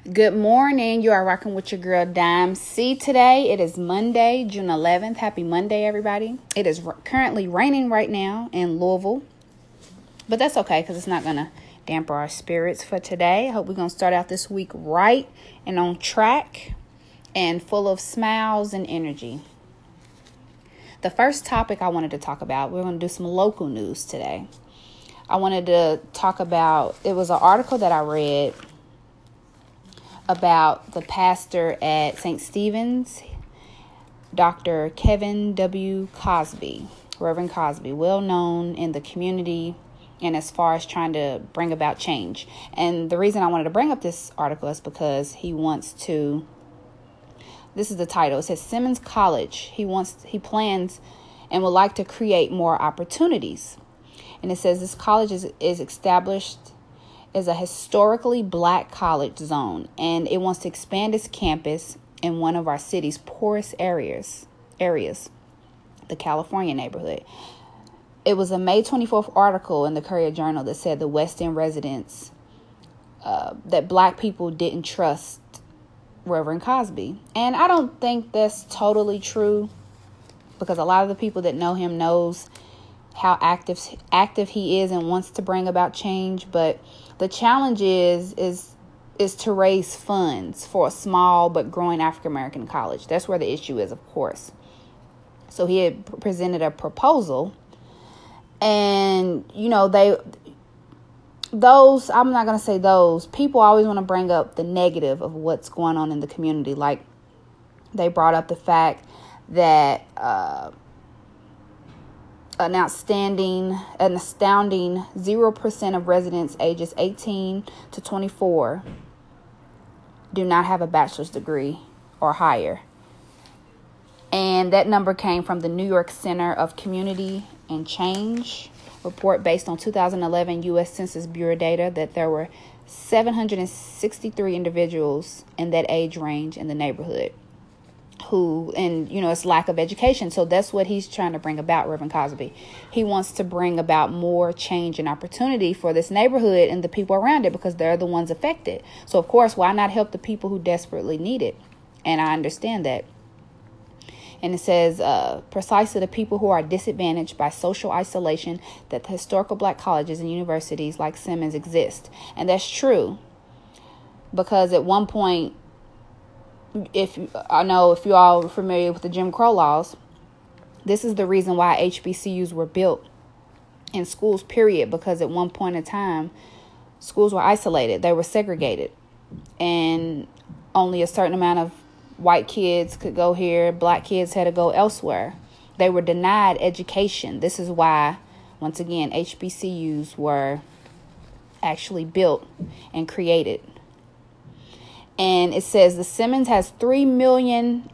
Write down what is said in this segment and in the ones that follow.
Good morning. You are rocking with your girl Dime C today. It is Monday, June 11th. Happy Monday, everybody. It is currently raining right now in Louisville, but that's okay because it's not going to damper our spirits for today. I hope we're going to start out this week right and on track and full of smiles and energy. The first topic I wanted to talk about, we're going to do some local news today. I wanted to talk about, it was an article that I read about the pastor at St. Stephen's, Dr. Kevin W. Cosby, Reverend Cosby, well known in the community and as far as trying to bring about change. And the reason I wanted to bring up this article is because he wants to, this is the title, it says Simmons College, he plans and would like to create more opportunities. And it says this college is established is a historically black college zone, and it wants to expand its campus in one of our city's poorest areas, the California neighborhood. It was a May 24th article in the Courier Journal that said the West End residents, that black people didn't trust Reverend Cosby. And I don't think that's totally true, because a lot of the people that know him knows how active he is and wants to bring about change. But the challenge is to raise funds for a small but growing African American college. That's where the issue is, of course. So he had presented a proposal, and I'm not going to say those people always want to bring up the negative of what's going on in the community. Like they brought up the fact that an astounding 0% of residents ages 18 to 24 do not have a bachelor's degree or higher. And that number came from the New York Center of Community and Change report based on 2011 U.S. Census Bureau data that there were 763 individuals in that age range in the neighborhood it's lack of education. So that's what he's trying to bring about, Reverend Cosby. He wants to bring about more change and opportunity for this neighborhood and the people around it, because they're the ones affected. So of course, why not help the people who desperately need it? And I understand that. And it says precisely the people who are disadvantaged by social isolation that the historical black colleges and universities like Simmons exist. And that's true, because at one point, if you all are familiar with the Jim Crow laws, this is the reason why HBCUs were built in schools, period, because at one point in time, schools were isolated. They were segregated, and only a certain amount of white kids could go here. Black kids had to go elsewhere. They were denied education. This is why, once again, HBCUs were actually built and created. And it says the Simmons has $3 million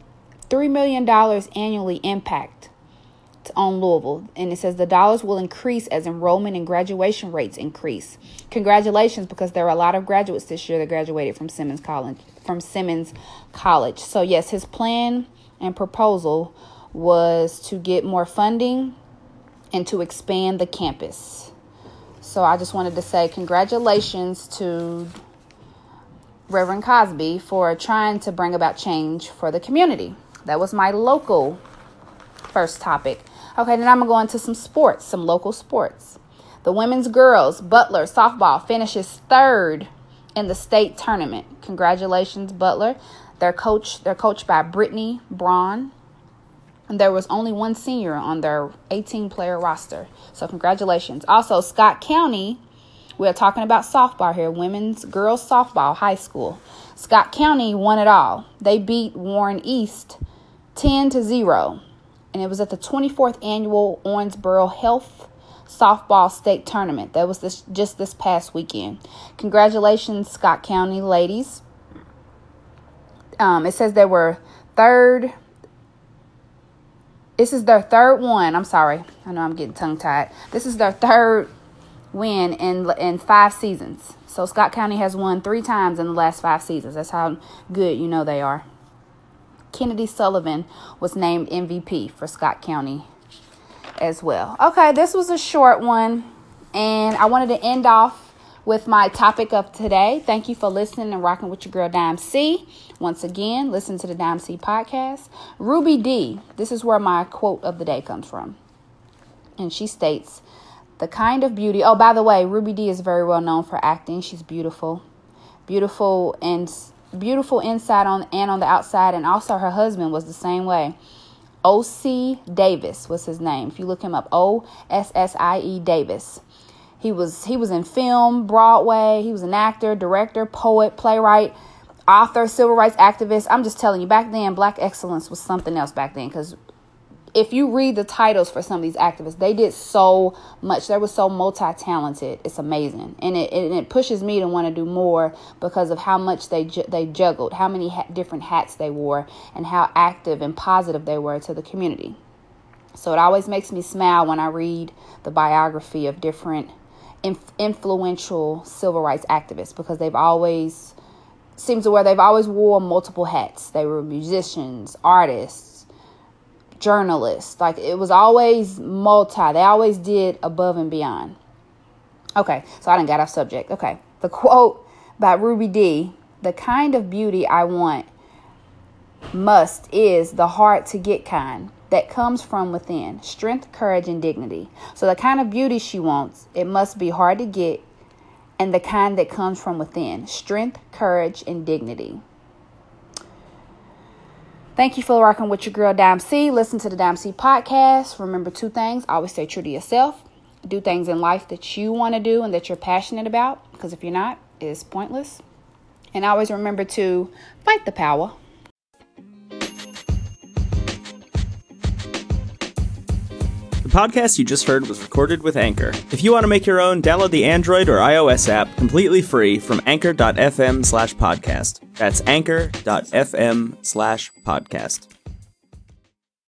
annually impact on Louisville. And it says the dollars will increase as enrollment and graduation rates increase. Congratulations, because there are a lot of graduates this year that graduated from Simmons College. So yes, his plan and proposal was to get more funding and to expand the campus. So I just wanted to say congratulations to Reverend Cosby for trying to bring about change for the community. That was my local first topic. Okay, then I'm going to go into some local sports. The women's girls Butler softball finishes third in the state tournament. Congratulations, Butler. They're coached by Brittany Braun. And there was only one senior on their 18-player roster. So congratulations. Also, Scott County, we're talking about softball here, women's girls softball, high school. Scott County won it all. They beat Warren East 10-0. And it was at the 24th annual Owensboro Health Softball State Tournament. That was this past weekend. Congratulations, Scott County ladies. It says they were third. This is their third one. I'm sorry. I know I'm getting tongue-tied. This is their third win in 5 seasons. So Scott County has won 3 times in the last 5 seasons. That's how good they are. Kennedy Sullivan was named MVP for Scott County as well. Okay, this was a short one, and I wanted to end off with my topic of today. Thank you for listening and rocking with your girl, Dime C. Once again, listen to the Dime C podcast. Ruby Dee, this is where my quote of the day comes from. And she states, the kind of beauty... Oh, by the way, Ruby Dee is very well known for acting. She's beautiful. Beautiful inside on the outside. And also her husband was the same way. O.C. Davis was his name. If you look him up, O-S-S-I-E Davis. He was in film, Broadway. He was an actor, director, poet, playwright, author, civil rights activist. I'm just telling you, back then, Black excellence was something else back then. Because if you read the titles for some of these activists, they did so much. They were so multi-talented. It's amazing. And it pushes me to want to do more because of how much they juggled, how many different hats they wore, and how active and positive they were to the community. So it always makes me smile when I read the biography of different influential civil rights activists, because they've always wore multiple hats. They were musicians, artists, journalists. Like, it was always multi. They always did above and beyond. Okay, so I done got off subject. Okay, the quote by Ruby Dee, the kind of beauty I want is the hard to get kind that comes from within, strength, courage, and dignity. So the kind of beauty she wants, it must be hard to get, and the kind that comes from within, strength, courage, and dignity. Thank you for rocking with your girl, Dime C. Listen to the Dime C podcast. Remember 2 things. Always stay true to yourself. Do things in life that you want to do and that you're passionate about, because if you're not, it's pointless. And always remember to fight the power. The podcast you just heard was recorded with Anchor. If you want to make your own, download the Android or iOS app completely free from anchor.fm/podcast. That's anchor.fm/podcast.